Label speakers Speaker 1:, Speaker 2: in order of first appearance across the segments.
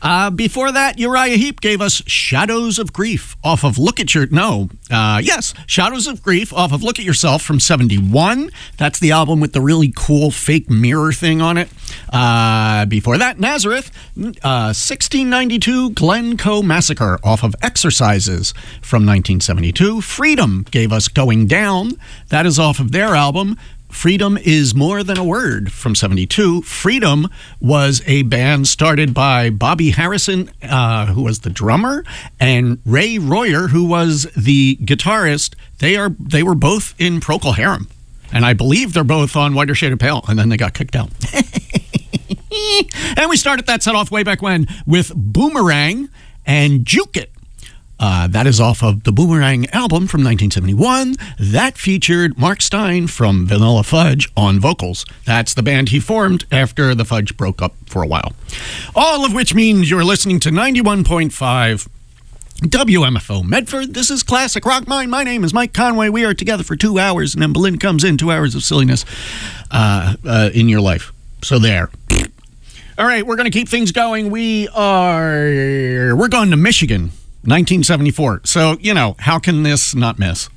Speaker 1: Before that, Uriah Heep gave us Shadows of Grief off of Shadows of Grief off of Look at Yourself from 71. That's the album with the really cool fake mirror thing on it. Before that, Nazareth, 1692 Glencoe Massacre off of Exercises from 1972. Freedom gave us Going Down. That is off of their album Freedom Is More Than a Word from 72. Freedom was a band started by Bobby Harrison, who was the drummer, and Ray Royer, who was the guitarist. They were both in Procol Harum, and I believe they're both on Whiter Shade of Pale, and then they got kicked out. And we started that set off way back when with Boomerang and Juke It. That is off of the Boomerang album from 1971. That featured Mark Stein from Vanilla Fudge on vocals. That's the band he formed after the Fudge broke up for a while. All of which means you're listening to 91.5 WMFO Medford. This is Classic Rock. My name is Mike Conway. We are together for 2 hours, and then Belinda comes in, 2 hours of silliness in your life. So there. All right, we're going to keep things going. We're going to Michigan. 1974. So, how can this not miss?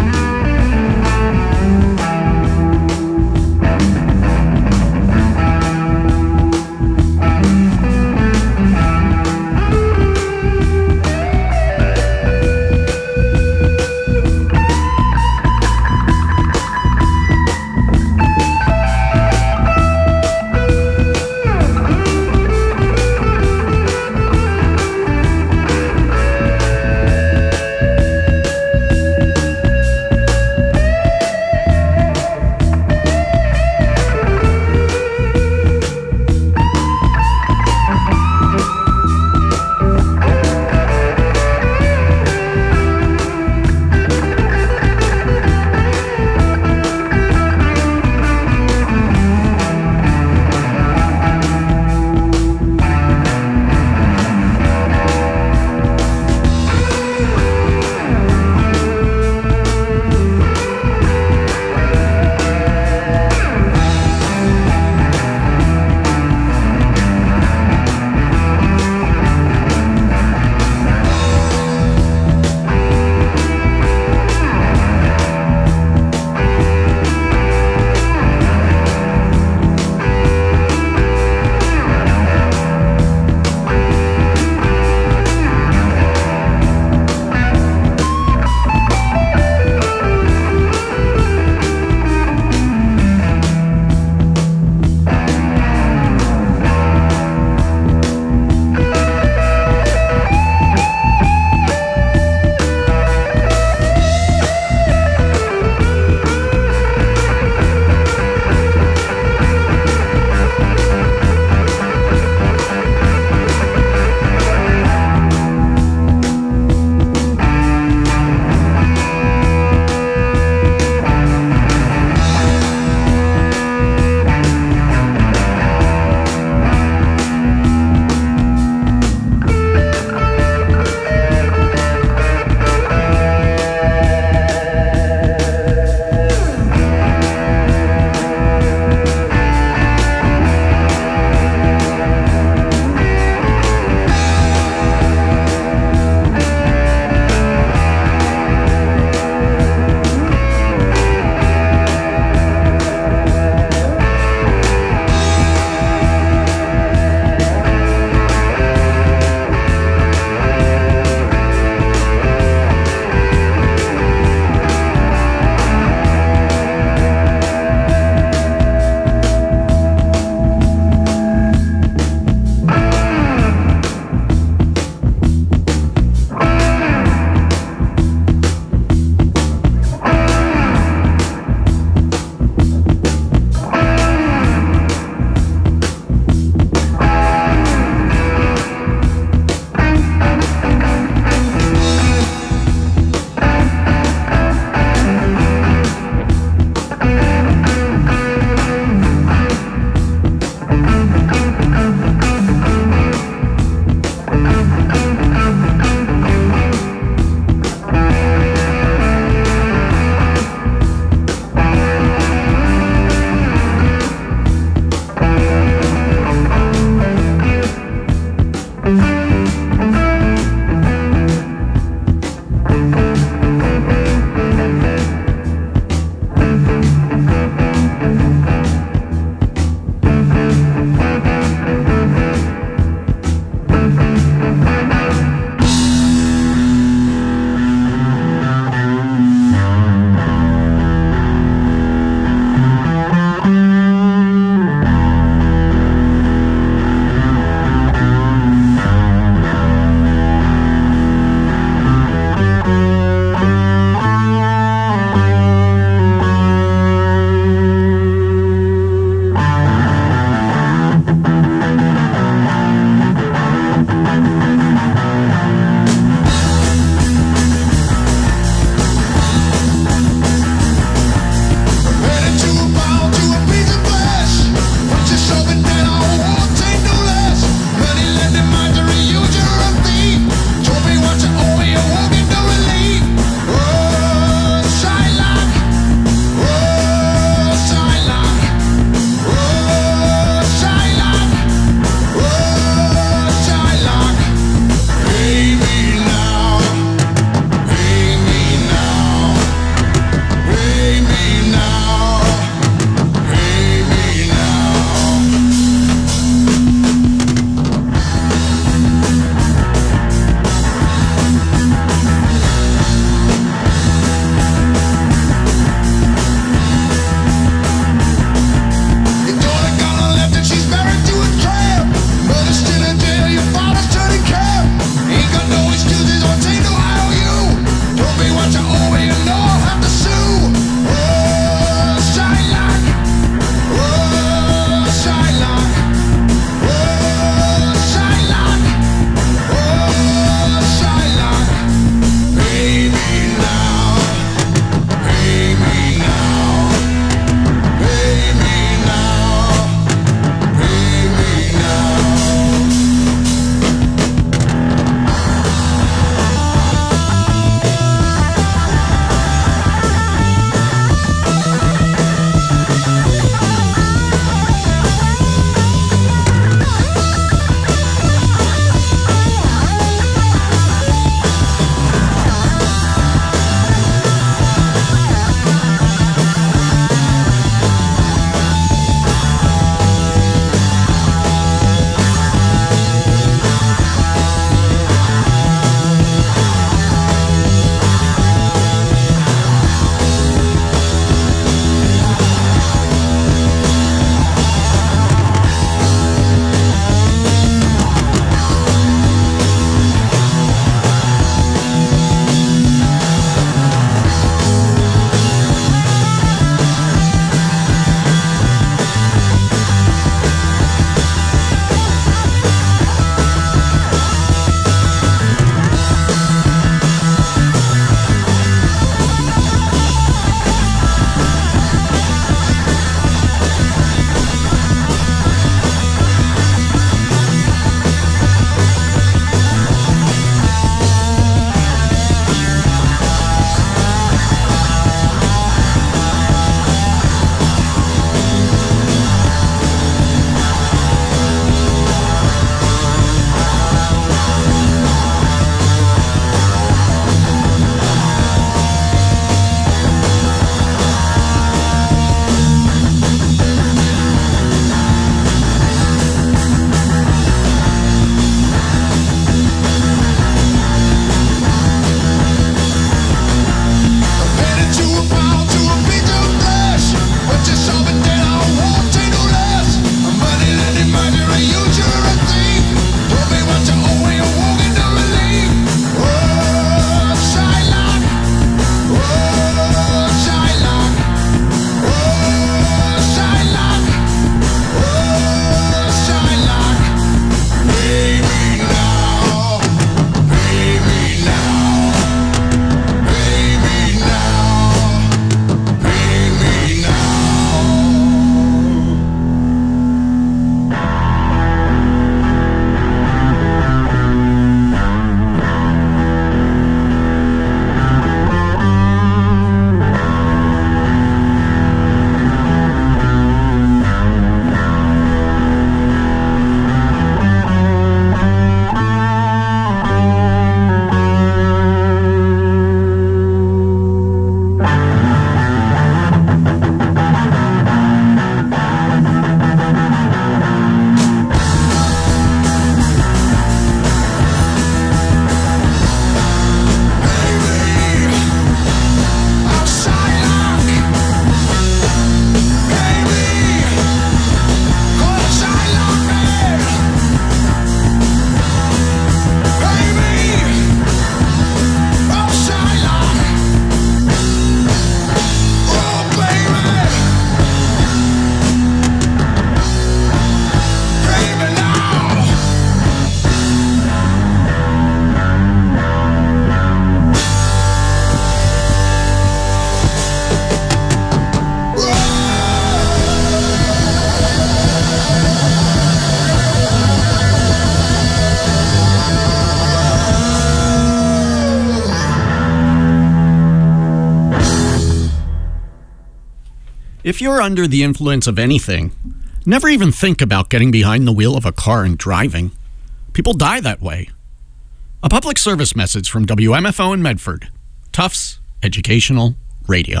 Speaker 1: If you're under the influence of anything, never even think about getting behind the wheel of a car and driving. People die that way. A public service message from WMFO in Medford, Tufts Educational Radio.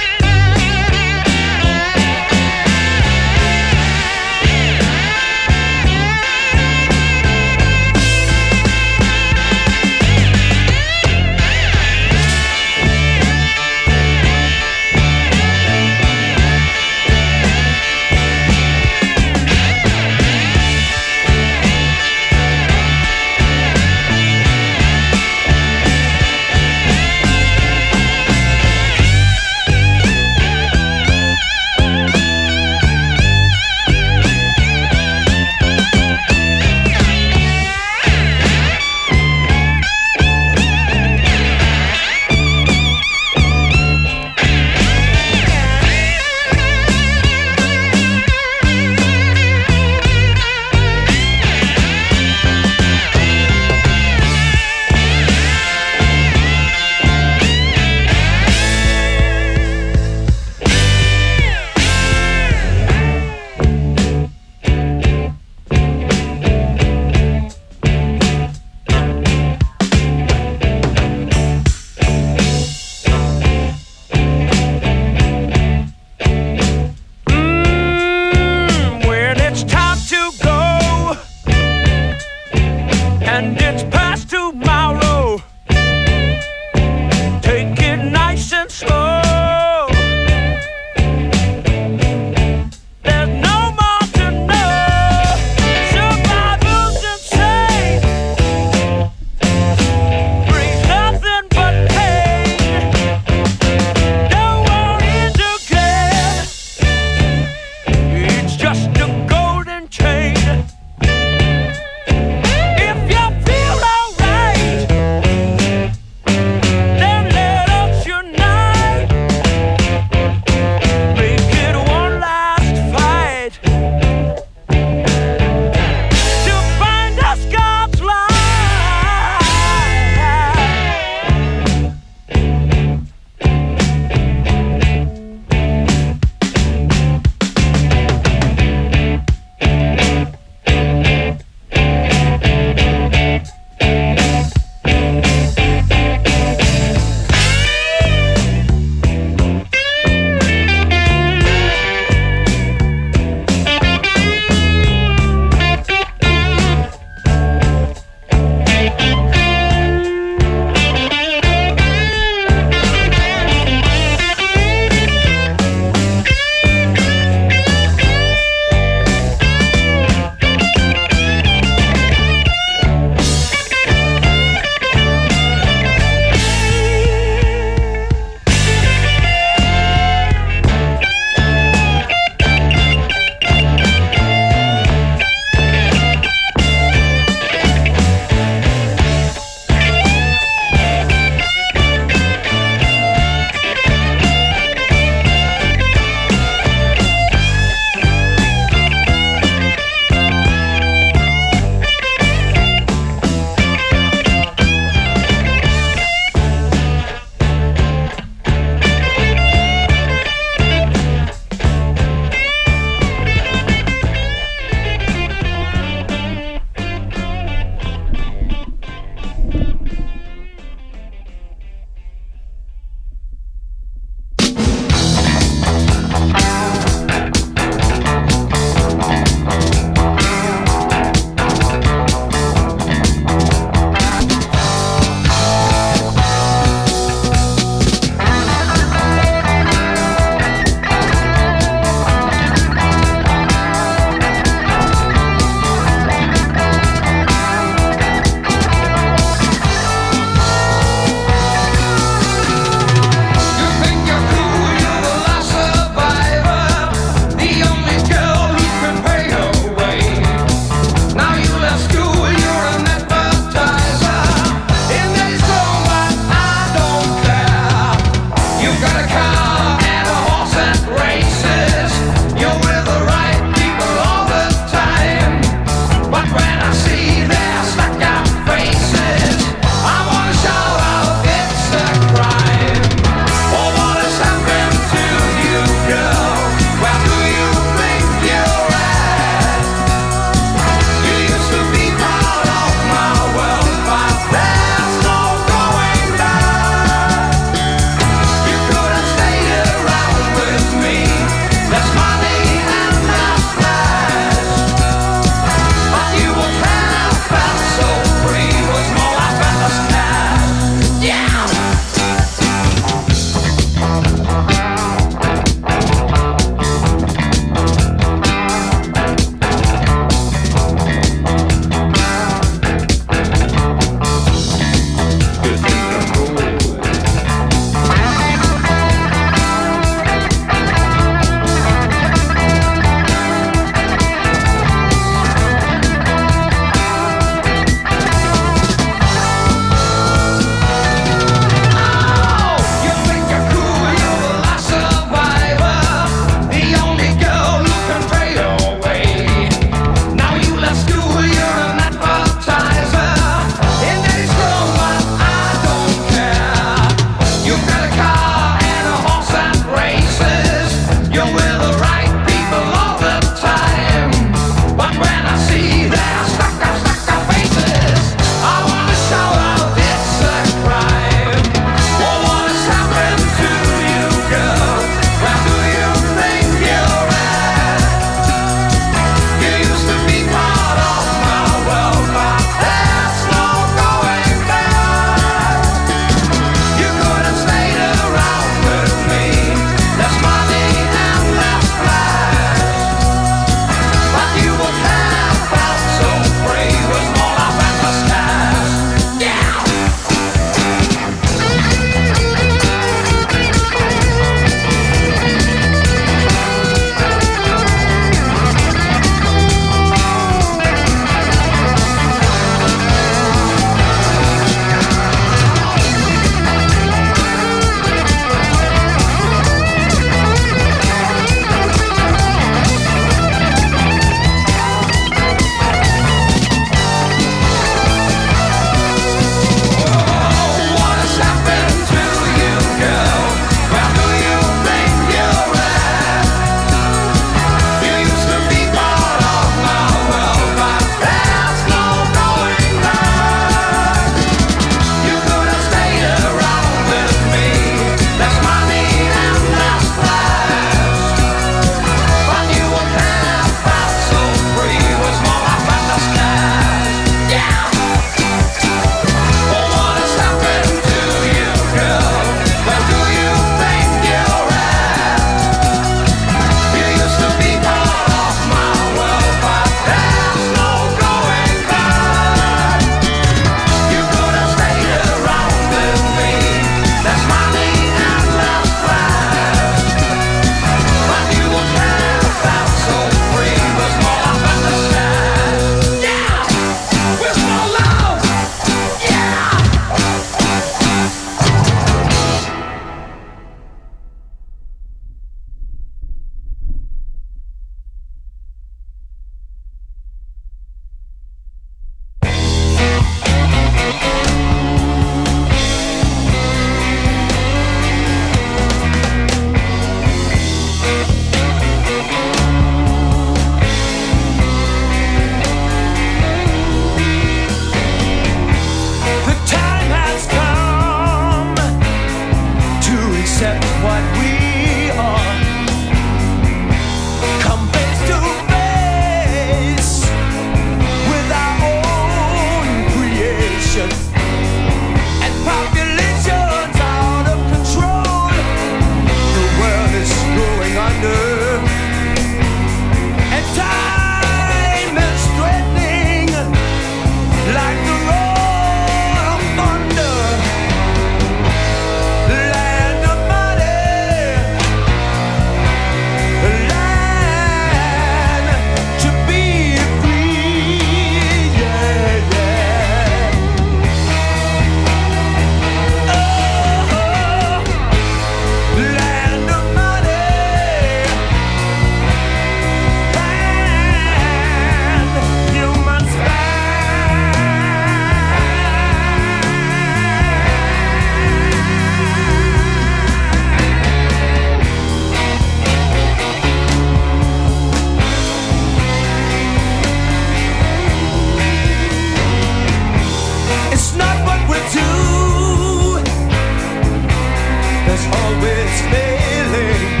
Speaker 2: failing.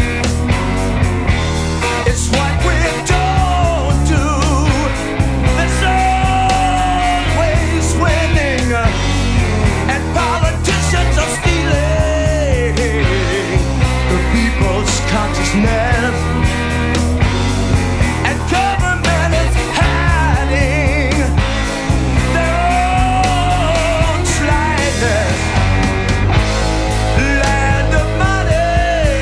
Speaker 2: It's what we don't do that's always winning, and politicians are stealing the people's consciousness, and government is hiding their own slyness. Land of money,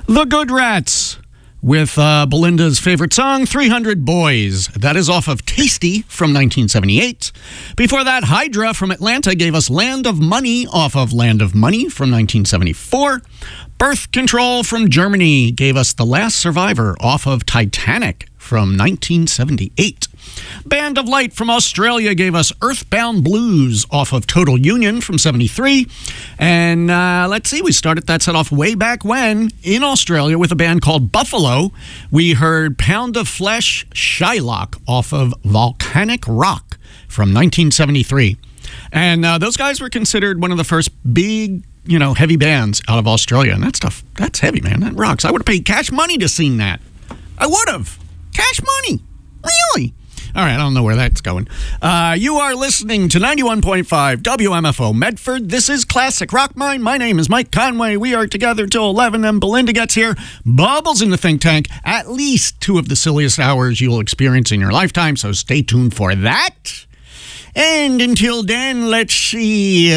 Speaker 1: The Good Rats with Belinda's favorite song, 300 Boys. That is off of Tasty from 1978. Before that, Hydra from Atlanta gave us Land of Money off of Land of Money from 1974. Birth Control from Germany gave us The Last Survivor off of Titanic from 1978. Band of Light from Australia gave us Earthbound Blues off of Total Union from 73. And let's see, we started that set off way back when in Australia with a band called Buffalo. We heard Pound of Flesh, Shylock off of Volcanic Rock from 1973. And those guys were considered one of the first big, heavy bands out of Australia. And that stuff, that's heavy, man. That rocks. I would have paid cash money to sing that. I would have. Cash money. Really? All right, I don't know where that's going. You are listening to 91.5 WMFO Medford. This is Classic Rock Mine. My name is Mike Conway. We are together till 11, and Belinda gets here. Bubbles in the think tank. At least 2 of the silliest hours you'll experience in your lifetime, so stay tuned for that. And until then, let's see.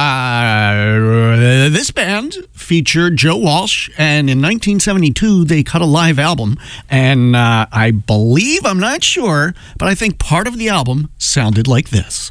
Speaker 1: This band featured Joe Walsh, and in 1972, they cut a live album. And I believe, I'm not sure, but I think part of the album sounded like this.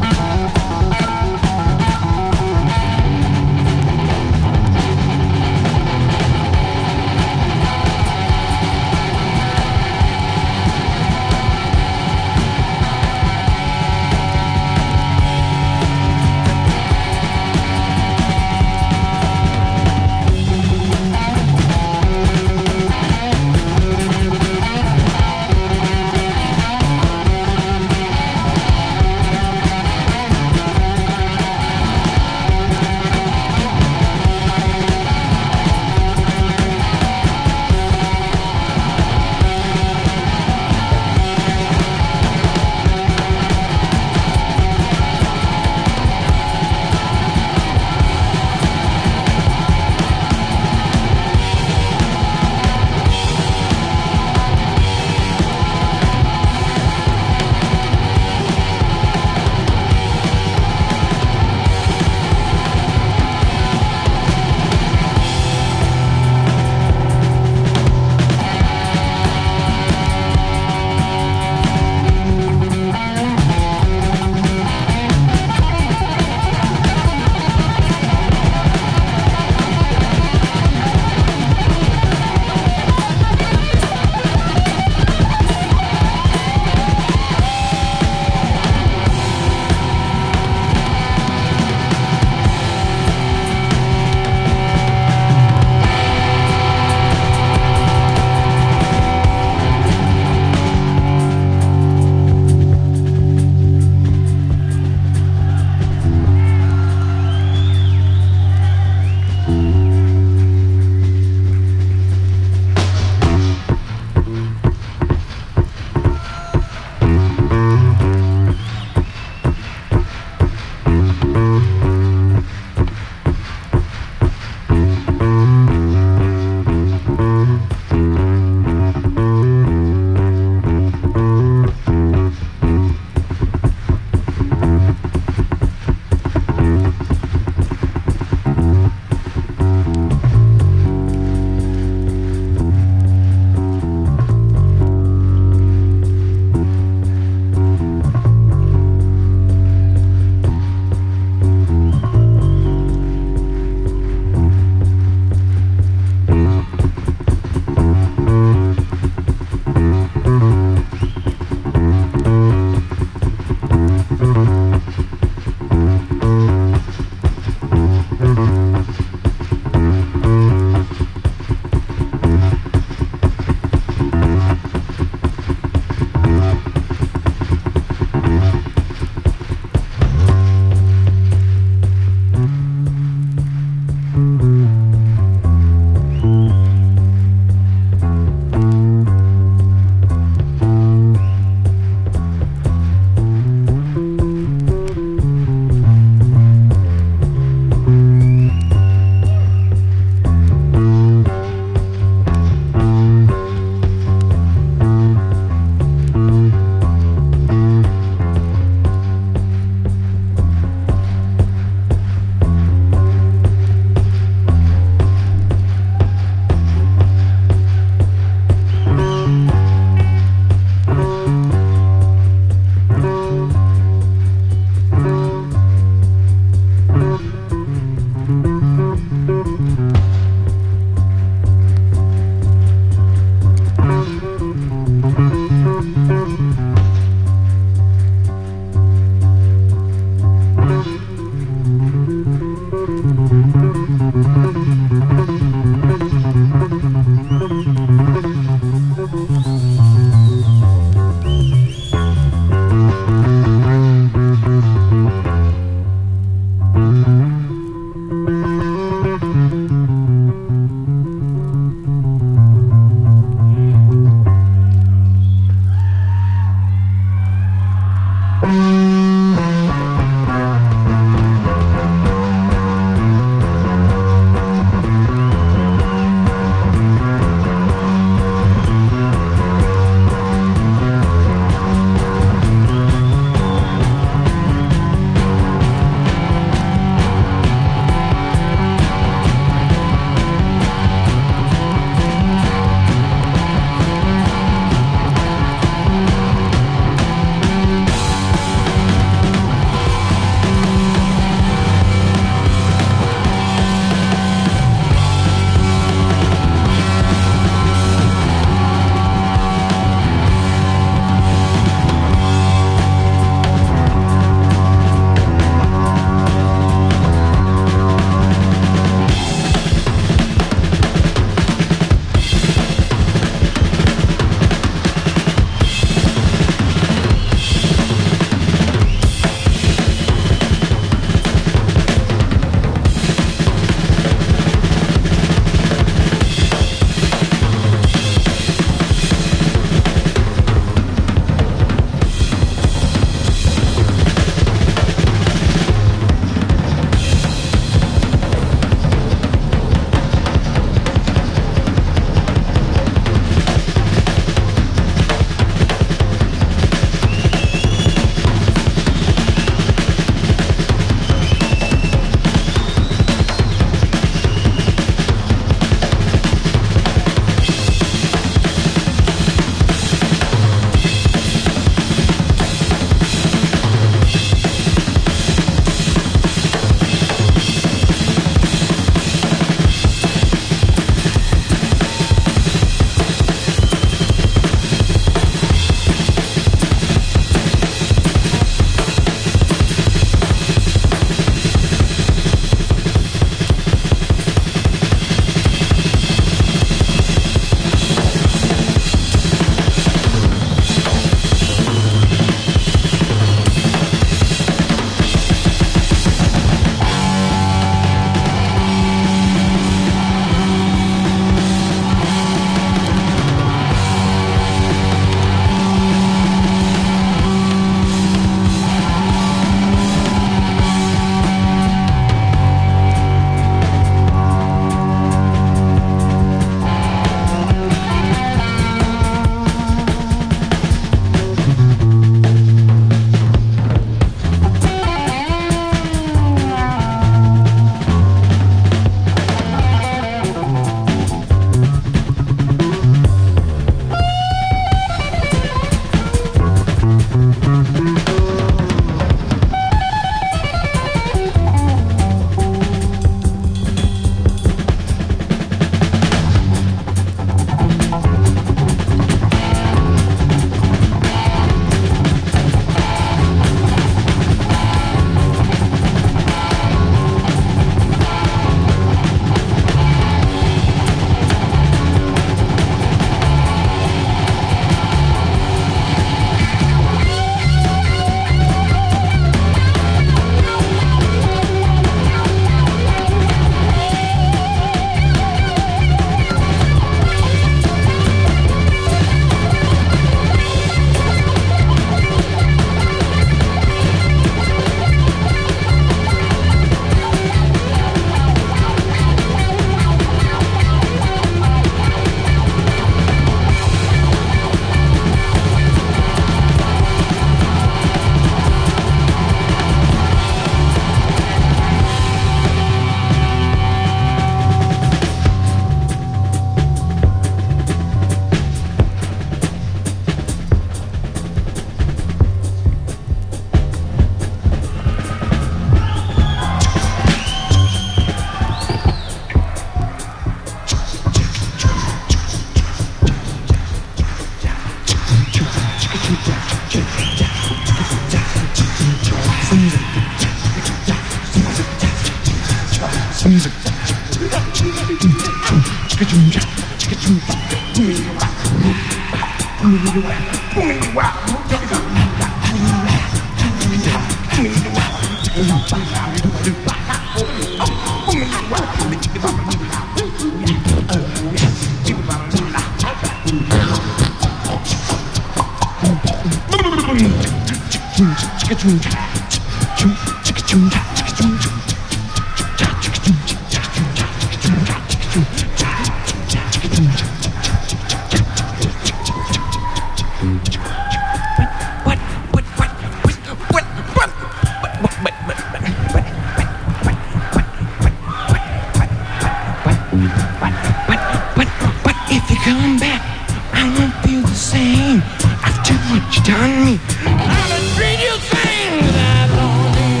Speaker 3: But if you come back, I won't feel the same after what you done me. I'll treat you same that lonely.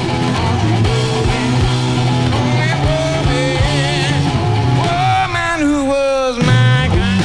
Speaker 3: Woman who was my kind.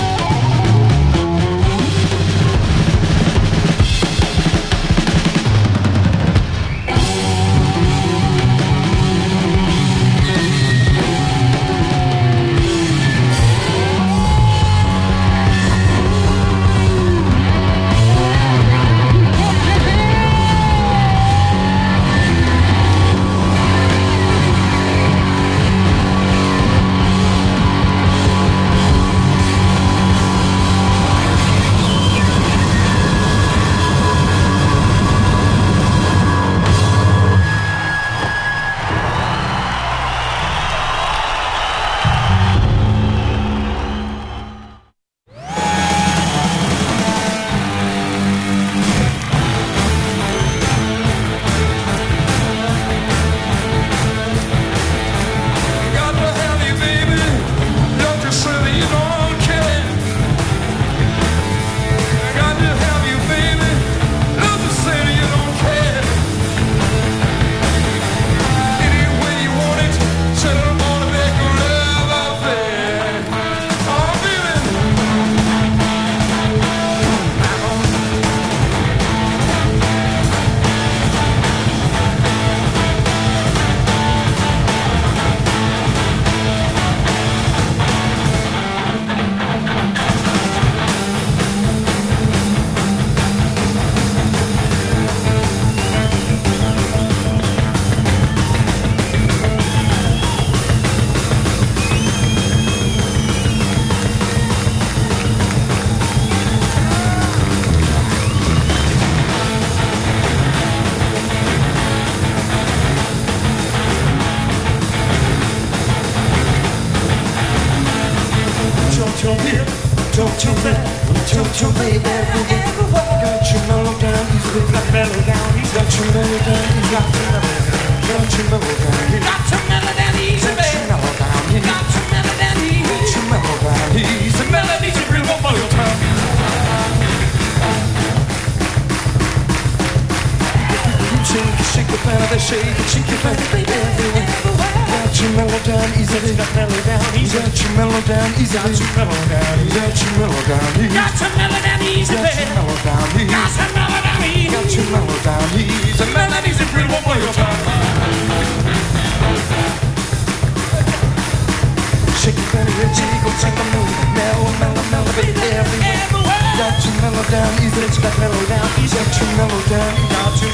Speaker 2: Got to have you, baby. Don't you say that you don't care. Got to have you, baby. Don't you say that you don't care. Any way you want it, said I'm gonna make a love affair. Oh, baby. Don't you baby, everywhere. Got you mellow down, easy, got mellow down, easy. Got you mellow down, easy, got you mellow down, got you mellow down, easy. Got you mellow down, easy, baby. Got you mellow down, easy. Got you mellow down, easy. Melodies you really want for your time. You shake the body, shake your body, baby, everywhere. Got you mellow down, easy, got mellow down, easy. Got you mellow down, easy, got you mellow down, easy. Got you mellow down, easy. Got you mellow down, easy, baby. Got you mellow down, easy. Got you mellow down, easy. Got you mellow down, easy. Melodies you really want for your time. Shake your body, jiggle, take a move. Mellow, baby, everywhere. Got you mellow down, easy, got mellow down, easy. Got you mellow down, got you